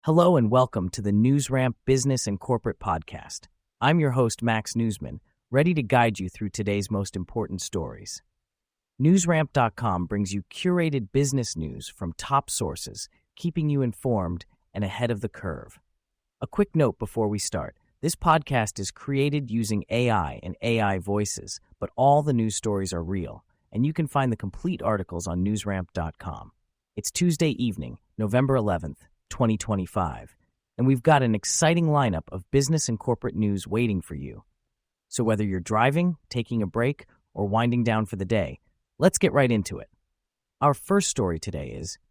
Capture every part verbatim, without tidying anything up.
Hello and welcome to the NewsRamp Business and Corporate Podcast. I'm your host, Max Newsman, ready to guide you through today's most important stories. NewsRamp dot com brings you curated business news from top sources, keeping you informed and ahead of the curve. A quick note before we start. This podcast is created using A I and A I voices, but all the news stories are real, and you can find the complete articles on NewsRamp dot com. It's Tuesday evening, November eleventh, twenty twenty-five, and we've got an exciting lineup of business and corporate news waiting for you. So whether you're driving, taking a break, or winding down for the day, let's get right into it. Our first story today is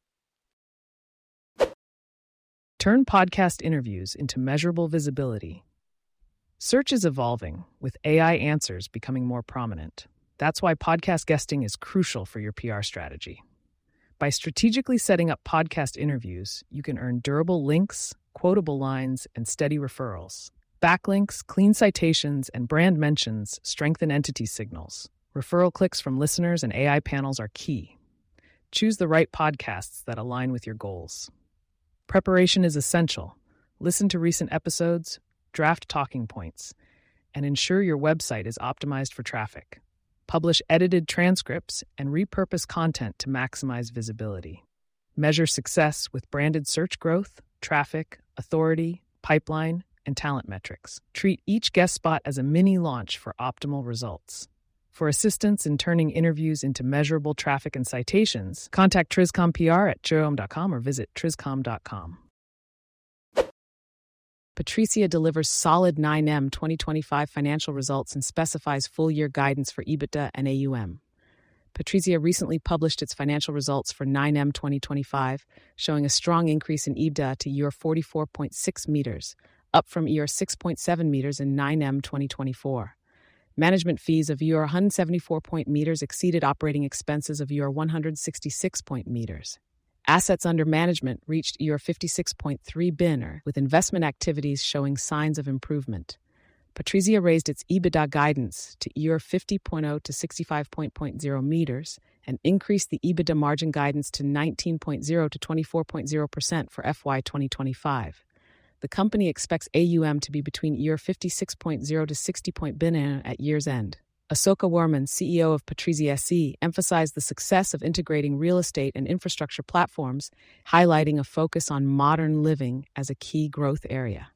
Turn podcast interviews into measurable visibility. Search is evolving, with A I answers becoming more prominent. That's why podcast guesting is crucial for your P R strategy. By strategically setting up podcast interviews, you can earn durable links, quotable lines, and steady referrals. Backlinks, clean citations, and brand mentions strengthen entity signals. Referral clicks from listeners and A I panels are key. Choose the right podcasts that align with your goals. Preparation is essential. Listen to recent episodes, draft talking points, and ensure your website is optimized for traffic. Publish edited transcripts and repurpose content to maximize visibility. Measure success with branded search growth, traffic, authority, pipeline, and talent metrics. Treat each guest spot as a mini launch for optimal results. For assistance in turning interviews into measurable traffic and citations, contact Triscom P R at jerome dot com or visit triscom dot com. Patrizia delivers solid nine M twenty twenty-five financial results and specifies full-year guidance for EBITDA and A U M. Patrizia recently published its financial results for nine M twenty twenty-five, showing a strong increase in EBITDA to euro forty-four point six meters, up from euro six point seven meters in nine M twenty twenty-four. Management fees of euro one hundred seventy-four point meters exceeded operating expenses of euro one hundred sixty-six point meters. Assets under management reached euro fifty-six point three billion, with investment activities showing signs of improvement. Patrizia raised its EBITDA guidance to euro fifty point zero to sixty-five point zero meters and increased the EBITDA margin guidance to nineteen point zero to twenty-four point zero percent for F Y twenty twenty-five. The company expects A U M to be between euro fifty-six point zero to sixty billion at year's end. Asoka Warman, C E O of Patrizia S E, emphasized the success of integrating real estate and infrastructure platforms, highlighting a focus on modern living as a key growth area.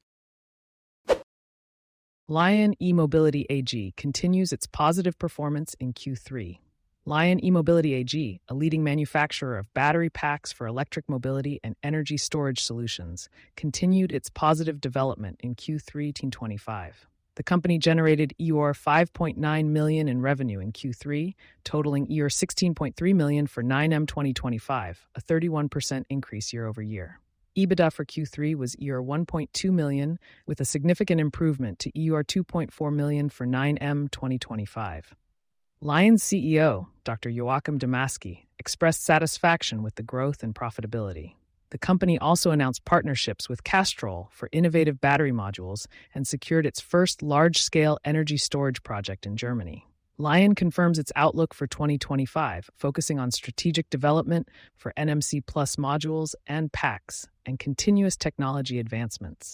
Lion eMobility A G continues its positive performance in Q three. Lion eMobility A G, a leading manufacturer of battery packs for electric mobility and energy storage solutions, continued its positive development in Q three twenty twenty-five. The company generated euro five point nine million in revenue in Q three, totaling euro sixteen point three million for nine M twenty twenty-five, a thirty-one percent increase year over year. EBITDA for Q three was euro one point two million, with a significant improvement to euro two point four million for nine M twenty twenty-five. Lion's C E O, Doctor Joachim Damasky, expressed satisfaction with the growth and profitability. The company also announced partnerships with Castrol for innovative battery modules and secured its first large-scale energy storage project in Germany. Lion confirms its outlook for twenty twenty-five, focusing on strategic development for N M C Plus modules and packs and continuous technology advancements.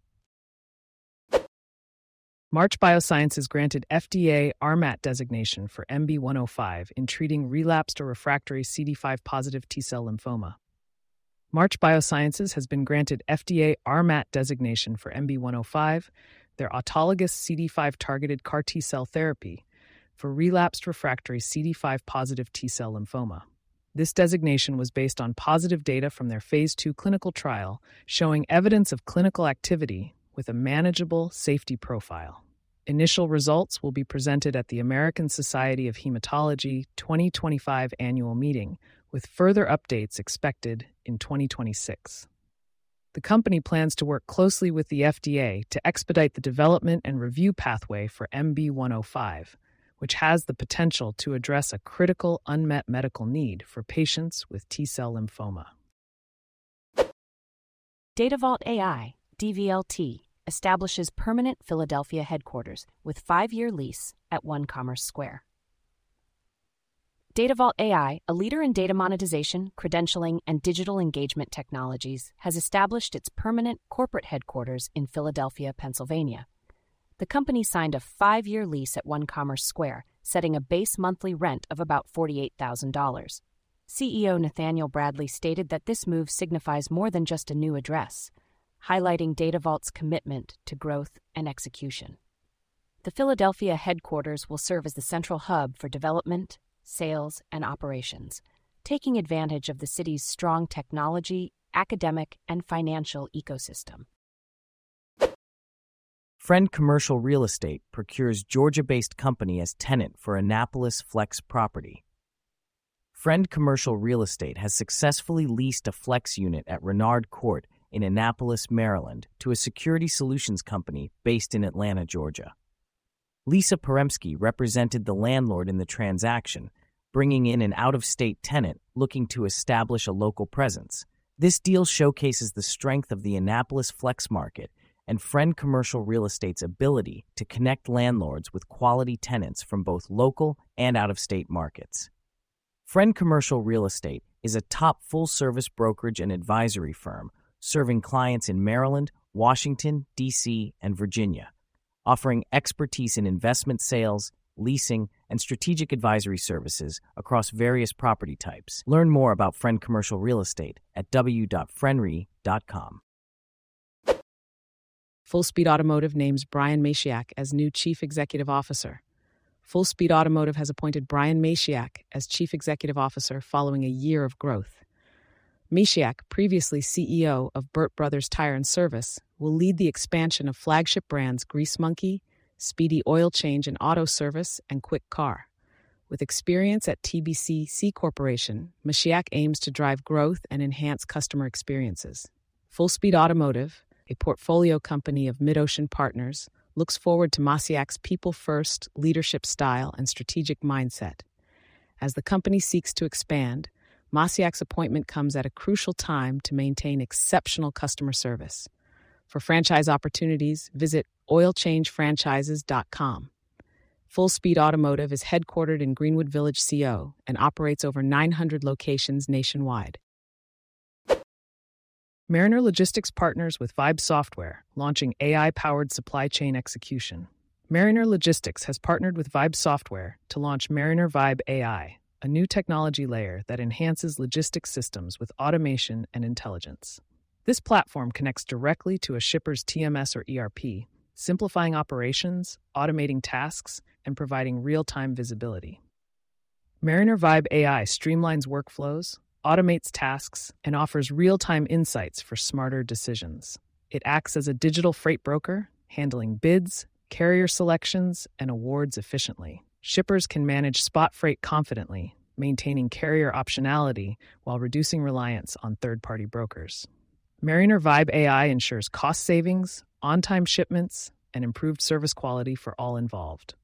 March Biosciences granted F D A R M A T designation for M B one oh five in treating relapsed or refractory C D five positive T-cell lymphoma. March Biosciences has been granted F D A R M A T designation for M B one oh five, their autologous C D five targeted C A R T-cell therapy, for relapsed refractory C D five positive T-cell lymphoma. This designation was based on positive data from their phase two clinical trial showing evidence of clinical activity with a manageable safety profile. Initial results will be presented at the American Society of Hematology twenty twenty-five annual meeting, with further updates expected in twenty twenty-six. The company plans to work closely with the F D A to expedite the development and review pathway for M B one oh five, which has the potential to address a critical unmet medical need for patients with T-cell lymphoma. DataVault A I, D V L T, establishes permanent Philadelphia headquarters with five-year lease at One Commerce Square. DataVault A I, a leader in data monetization, credentialing, and digital engagement technologies, has established its permanent corporate headquarters in Philadelphia, Pennsylvania. The company signed a five-year lease at One Commerce Square, setting a base monthly rent of about forty-eight thousand dollars. C E O Nathaniel Bradley stated that this move signifies more than just a new address, highlighting DataVault's commitment to growth and execution. The Philadelphia headquarters will serve as the central hub for development, sales, and operations, taking advantage of the city's strong technology, academic, and financial ecosystem. Friend Commercial Real Estate procures Georgia-based company as tenant for Annapolis Flex property. Friend Commercial Real Estate has successfully leased a flex unit at Renard Court in Annapolis, Maryland, to a security solutions company based in Atlanta, Georgia. Lisa Poremski represented the landlord in the transaction, bringing in an out-of-state tenant looking to establish a local presence. This deal showcases the strength of the Annapolis flex market and Friend Commercial Real Estate's ability to connect landlords with quality tenants from both local and out-of-state markets. Friend Commercial Real Estate is a top full-service brokerage and advisory firm serving clients in Maryland, Washington, D C, and Virginia, offering expertise in investment sales, leasing, and strategic advisory services across various property types. Learn more about Friend Commercial Real Estate at w dot friendre dot com. Full Speed Automotive names Brian Maciak as new Chief Executive Officer. Full Speed Automotive has appointed Brian Maciak as Chief Executive Officer following a year of growth. Maciak, previously C E O of Burt Brothers Tire and Service, will lead the expansion of flagship brands Grease Monkey, Speedy Oil Change and Auto Service, and Quick Car. With experience at T B C C Corporation, Maciak aims to drive growth and enhance customer experiences. Full Speed Automotive, a portfolio company of MidOcean Partners, looks forward to Maciak's people-first leadership style and strategic mindset. As the company seeks to expand, Maciak's appointment comes at a crucial time to maintain exceptional customer service. For franchise opportunities, visit oil change franchises dot com. Full Speed Automotive is headquartered in Greenwood Village, C O, and operates over nine hundred locations nationwide. Mariner Logistics partners with Vibe Software, launching A I-powered supply chain execution. Mariner Logistics has partnered with Vibe Software to launch Mariner Vibe A I, a new technology layer that enhances logistics systems with automation and intelligence. This platform connects directly to a shipper's T M S or E R P, simplifying operations, automating tasks, and providing real-time visibility. Mariner Vibe A I streamlines workflows, automates tasks, and offers real-time insights for smarter decisions. It acts as a digital freight broker, handling bids, carrier selections, and awards efficiently. Shippers can manage spot freight confidently, maintaining carrier optionality while reducing reliance on third-party brokers. Mariner Vibe A I ensures cost savings, on-time shipments, and improved service quality for all involved.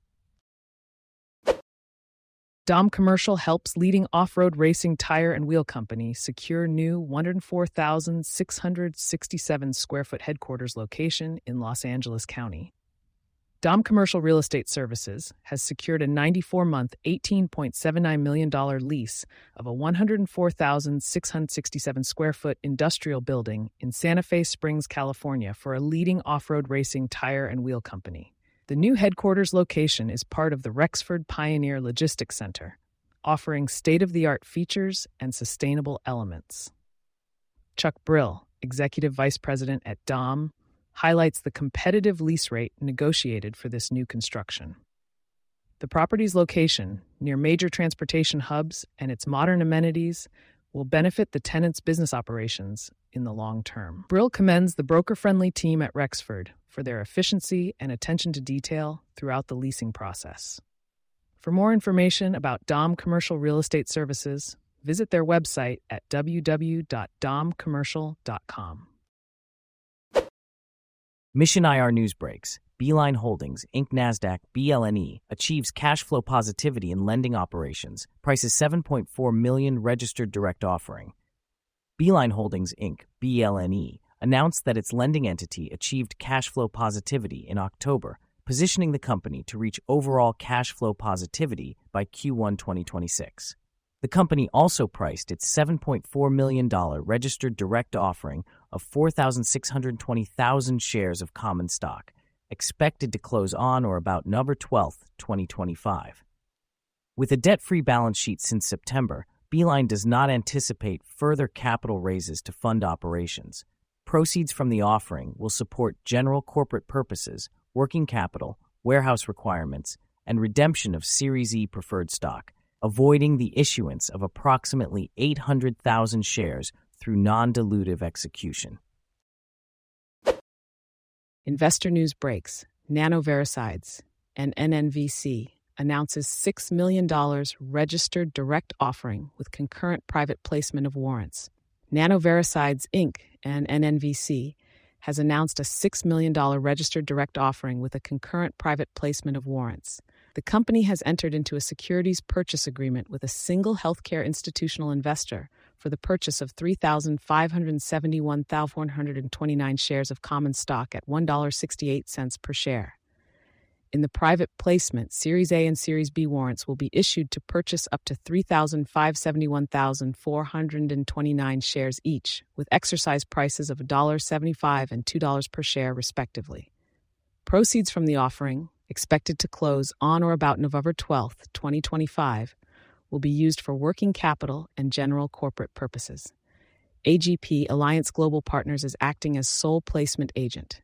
Dom Commercial helps leading off-road racing tire and wheel company secure new one hundred four thousand six hundred sixty-seven square foot headquarters location in Los Angeles County. Dom Commercial Real Estate Services has secured a ninety-four month, eighteen point seven nine million dollars lease of a one hundred four thousand six hundred sixty-seven square foot industrial building in Santa Fe Springs, California for a leading off-road racing tire and wheel company. The new headquarters location is part of the Rexford Pioneer Logistics Center, offering state-of-the-art features and sustainable elements. Chuck Brill, Executive Vice President at Dom, highlights the competitive lease rate negotiated for this new construction. The property's location, near major transportation hubs, and its modern amenities will benefit the tenant's business operations in the long term. Brill commends the broker-friendly team at Rexford for their efficiency and attention to detail throughout the leasing process. For more information about Dom Commercial Real Estate Services, visit their website at w w w dot dom commercial dot com. Mission I R News Breaks. Beeline Holdings, Incorporated. NASDAQ, B L N E, achieves cash flow positivity in lending operations, prices seven point four million dollars registered direct offering. Beeline Holdings, Incorporated. B L N E, announced that its lending entity achieved cash flow positivity in October, positioning the company to reach overall cash flow positivity by Q one twenty twenty-six. The company also priced its seven point four million dollars registered direct offering of four thousand six hundred twenty thousand shares of common stock, expected to close on or about November twelfth, twenty twenty-five. With a debt-free balance sheet since September, Beeline does not anticipate further capital raises to fund operations. Proceeds from the offering will support general corporate purposes, working capital, warehouse requirements, and redemption of Series E preferred stock, avoiding the issuance of approximately eight hundred thousand shares through non-dilutive execution. Investor news breaks. Nanovaricides and N N V C announces six million dollars registered direct offering with concurrent private placement of warrants. Nanovaricides, Incorporated and N N V C has announced a six million dollars registered direct offering with a concurrent private placement of warrants. The company has entered into a securities purchase agreement with a single healthcare institutional investor for the purchase of three thousand five hundred seventy-one thousand four hundred twenty-nine shares of common stock at one dollar and sixty-eight cents per share. In the private placement, Series A and Series B warrants will be issued to purchase up to three thousand five hundred seventy-one thousand four hundred twenty-nine shares each, with exercise prices of one dollar and seventy-five cents and two dollars per share, respectively. Proceeds from the offering, expected to close on or about November twelfth, twenty twenty-five, will be used for working capital and general corporate purposes. A G P Alliance Global Partners is acting as sole placement agent.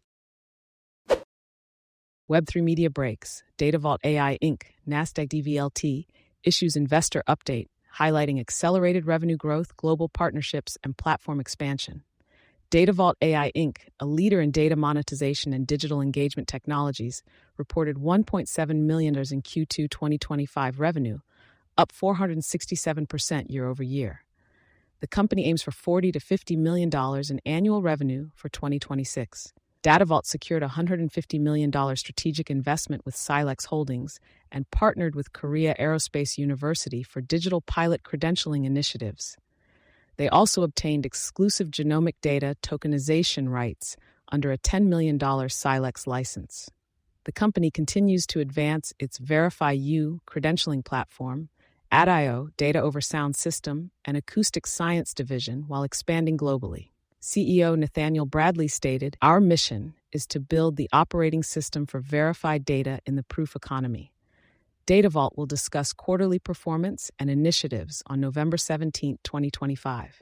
Web three Media breaks. DataVault A I Incorporated, NASDAQ D V L T, issues investor update highlighting accelerated revenue growth, global partnerships, and platform expansion. DataVault A I Incorporated, a leader in data monetization and digital engagement technologies, reported one point seven million dollars in Q two twenty twenty-five revenue, up four hundred sixty-seven percent year over year. The company aims for forty to fifty million dollars in annual revenue for twenty twenty-six. DataVault secured a one hundred fifty million dollars strategic investment with Silex Holdings and partnered with Korea Aerospace University for digital pilot credentialing initiatives. They also obtained exclusive genomic data tokenization rights under a ten million dollars Silex license. The company continues to advance its VerifyU credentialing platform, A D I O data over sound system, and acoustic science division while expanding globally. C E O Nathaniel Bradley stated, "Our mission is to build the operating system for verified data in the proof economy." DataVault will discuss quarterly performance and initiatives on November seventeenth, twenty twenty-five.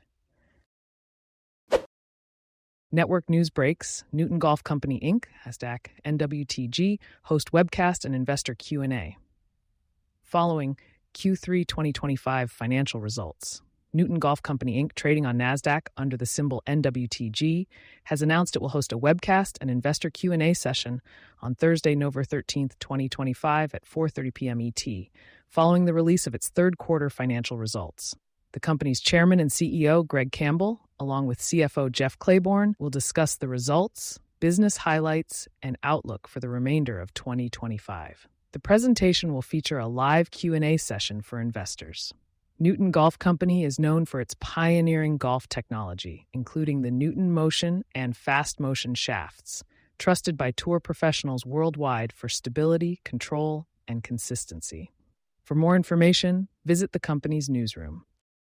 Network news breaks. Newton Golf Company, Incorporated, NASDAQ, N W T G, host webcast and investor Q and A. Following Q three twenty twenty-five financial results, Newton Golf Company, Incorporated, trading on NASDAQ under the symbol N W T G, has announced it will host a webcast and investor Q and A session on Thursday, November thirteenth, twenty twenty-five at four thirty p.m. E T, following the release of its third quarter financial results. The company's chairman and C E O, Greg Campbell, along with C F O Jeff Claiborne, will discuss the results, business highlights, and outlook for the remainder of twenty twenty-five. The presentation will feature a live Q and A session for investors. Newton Golf Company is known for its pioneering golf technology, including the Newton Motion and Fast Motion shafts, trusted by tour professionals worldwide for stability, control, and consistency. For more information, visit the company's newsroom.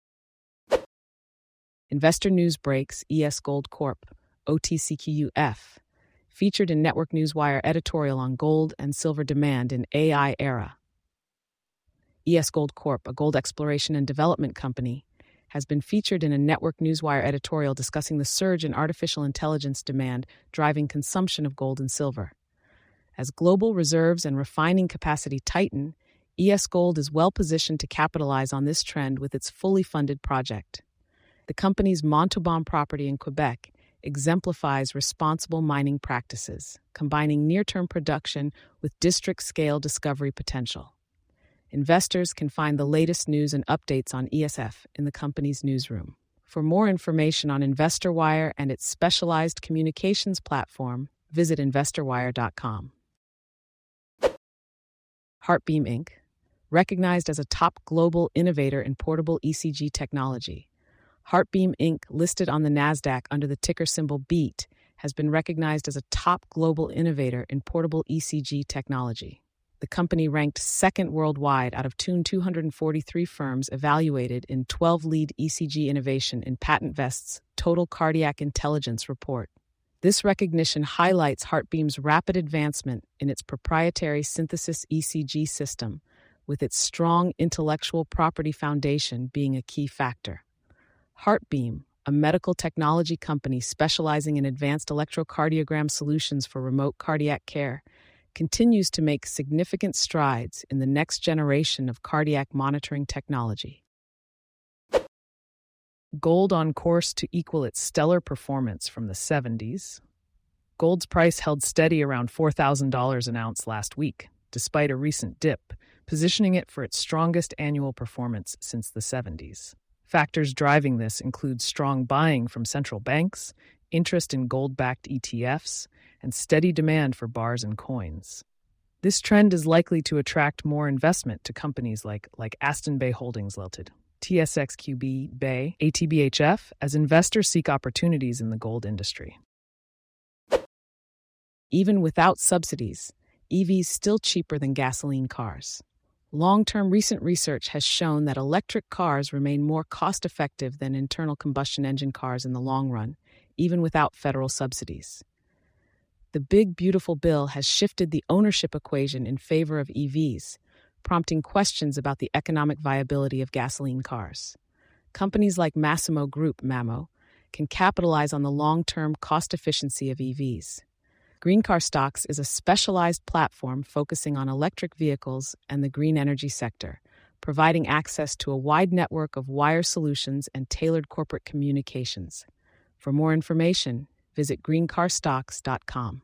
Investor News Breaks, E S Gold Corporation, O T C Q U F, featured in Network Newswire editorial on gold and silver demand in A I era. E S Gold Corporation, a gold exploration and development company, has been featured in a Network Newswire editorial discussing the surge in artificial intelligence demand driving consumption of gold and silver. As global reserves and refining capacity tighten, E S Gold is well positioned to capitalize on this trend with its fully funded project. The company's Montauban property in Quebec exemplifies responsible mining practices, combining near-term production with district-scale discovery potential. Investors can find the latest news and updates on E S F in the company's newsroom. For more information on InvestorWire and its specialized communications platform, visit investor wire dot com. HeartBeam Incorporated, recognized as a top global innovator in portable E C G technology. HeartBeam Incorporated, listed on the NASDAQ under the ticker symbol B E A T, has been recognized as a top global innovator in portable E C G technology. the company ranked second worldwide out of two hundred forty-three firms evaluated in twelve lead E C G innovation in PatentVest's Total Cardiac Intelligence report. This recognition highlights HeartBeam's rapid advancement in its proprietary synthesis E C G system, with its strong intellectual property foundation being a key factor. HeartBeam, a medical technology company specializing in advanced electrocardiogram solutions for remote cardiac care, continues to make significant strides in the next generation of cardiac monitoring technology. Gold on course to equal its stellar performance from the seventies. Gold's price held steady around four thousand dollars an ounce last week, despite a recent dip, positioning it for its strongest annual performance since the seventies. Factors driving this include strong buying from central banks, interest in gold-backed E T Fs, and steady demand for bars and coins. This trend is likely to attract more investment to companies like, like Aston Bay Holdings Limited, T S X Q B Bay, A T B H F, as investors seek opportunities in the gold industry. Even without subsidies, E Vs still cheaper than gasoline cars. Long-term recent research has shown that electric cars remain more cost-effective than internal combustion engine cars in the long run, even without federal subsidies. The Big Beautiful Bill has shifted the ownership equation in favor of E Vs, prompting questions about the economic viability of gasoline cars. Companies like Massimo Group, MAMO, can capitalize on the long-term cost efficiency of E Vs. Green Car Stocks is a specialized platform focusing on electric vehicles and the green energy sector, providing access to a wide network of wire solutions and tailored corporate communications. For more information, visit green car stocks dot com.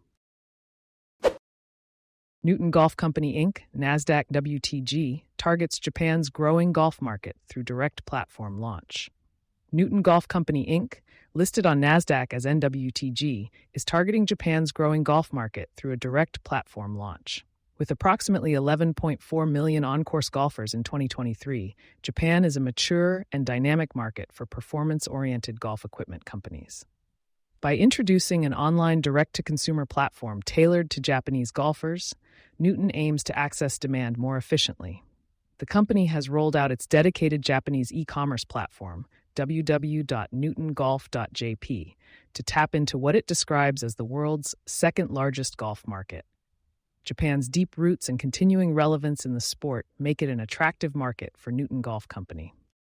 Newton Golf Company, Incorporated, NASDAQ W T G, targets Japan's growing golf market through direct platform launch. Newton Golf Company, Incorporated, listed on NASDAQ as N W T G, is targeting Japan's growing golf market through a direct platform launch. With approximately eleven point four million on-course golfers in twenty twenty-three, Japan is a mature and dynamic market for performance-oriented golf equipment companies. By introducing an online direct-to-consumer platform tailored to Japanese golfers, Newton aims to access demand more efficiently. The company has rolled out its dedicated Japanese e-commerce platform, w w w dot newton golf dot j p, to tap into what it describes as the world's second-largest golf market. Japan's deep roots and continuing relevance in the sport make it an attractive market for Newton Golf Company.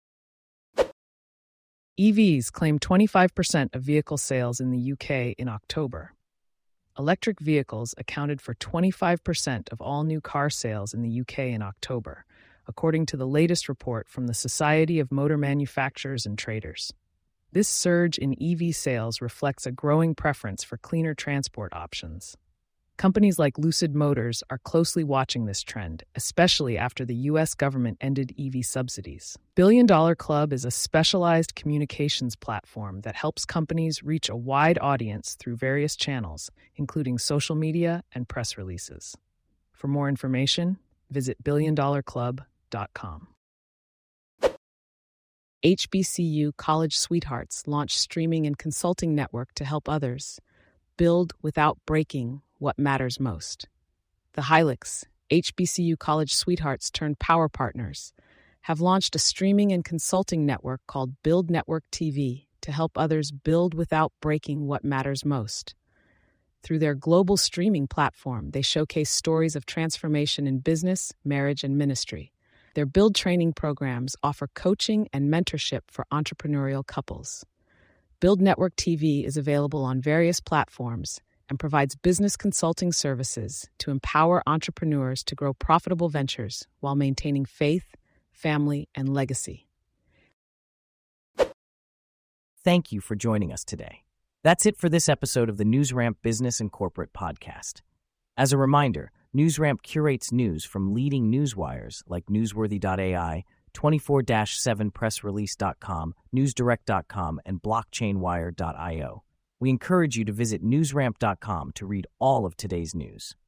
E Vs claim twenty-five percent of vehicle sales in the U K in October. Electric vehicles accounted for twenty-five percent of all new car sales in the U K in October, according to the latest report from the Society of Motor Manufacturers and Traders. This surge in E V sales reflects a growing preference for cleaner transport options. Companies like Lucid Motors are closely watching this trend, especially after the U S government ended E V subsidies. Billion Dollar Club is a specialized communications platform that helps companies reach a wide audience through various channels, including social media and press releases. For more information, visit billion dollar club dot com. H B C U College Sweethearts launched streaming and consulting network to help others build without breaking what matters most. The Hilux, H B C U College Sweethearts turned Power Partners, have launched a streaming and consulting network called Build Network T V to help others build without breaking what matters most. Through their global streaming platform, they showcase stories of transformation in business, marriage, and ministry. Their Build training programs offer coaching and mentorship for entrepreneurial couples. Build Network T V is available on various platforms and provides business consulting services to empower entrepreneurs to grow profitable ventures while maintaining faith, family, and legacy. Thank you for joining us today. That's it for this episode of the NewsRamp Business and Corporate Podcast. As a reminder, NewsRamp curates news from leading newswires like newsworthy dot a i, twenty-four seven press release dot com, newsdirect dot com, and blockchain wire dot io. We encourage you to visit newsramp dot com to read all of today's news.